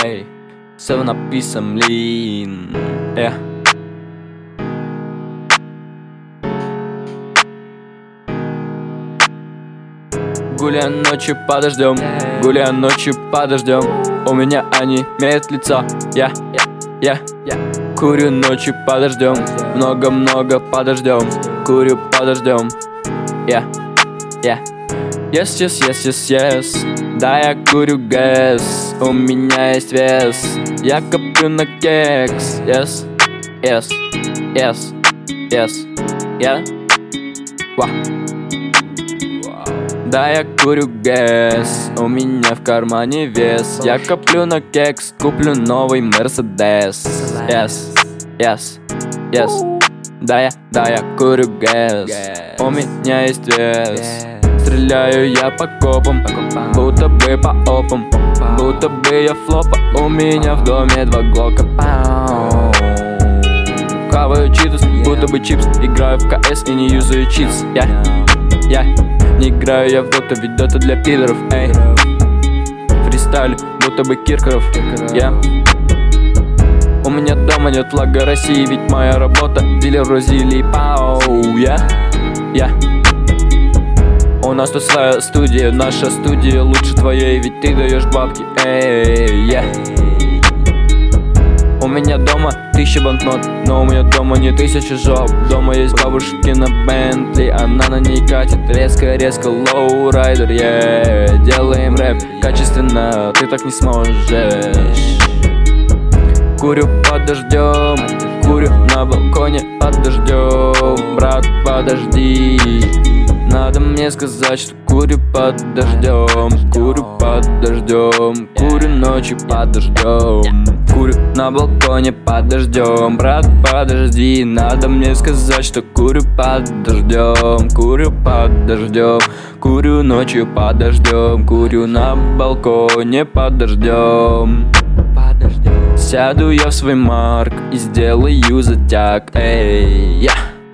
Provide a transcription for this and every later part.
эй, 7up и Samlin, Гуляем ночью под дождем, гуляем ночью под дождем. У меня они имеют лицо, я курю ночью под дождем, много-много под дождем, курю под дождем, Yes, да, я курю гэс, у меня есть вес, я коплю на кекс, yes, Да, я курю гэс, у меня в кармане вес, я коплю на кекс, куплю новый Мерседес, yes, да, я курю гэс, у меня есть вес. Стреляю я по копам, будто бы по опам, будто бы я флопа, у меня в доме 2 глока. Хаваю читус, будто бы чипс, играю в КС и не юзаю читс. Не играю я в доту, ведь дота для пидоров, эй. Фристайлю, будто бы Киркоров, У меня дома нет флага России, ведь моя работа дилер Розилии, пау, У нас тут своя студия, наша студия лучше твоей, ведь ты даешь бабки, эй, У меня дома 1000 банкнот, но у меня дома не 1000 жоп. Дома есть бабушкина Бентли, она на ней катит резко лоурайдер, Делаем рэп качественно, ты так не сможешь. Курю под дождем, курю на балконе под дождем. Брат, подожди, надо мне сказать, что курю под дождем, курю под дождем, курю ночью под дождем, курю на балконе под дождем. Брат, подожди, надо мне сказать, что курю под дождем, курю под дождем, курю ночью под дождем, курю на балконе под дождем. Сяду я в свой марк и сделаю затяг, эй,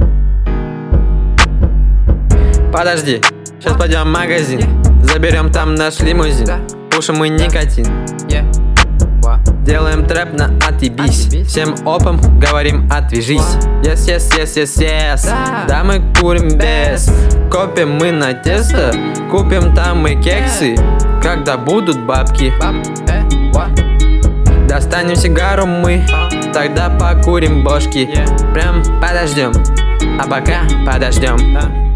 Подожди, сейчас пойдем в магазин, заберем там наш лимузин, пушим мы никотин, делаем трэп на отъебись, всем опам говорим отвяжись. Yes, да мы курим без, копим мы на тесто, купим там мы кексы, когда будут бабки. Достанем сигару мы, тогда покурим бошки, прям подождем, а пока подождем.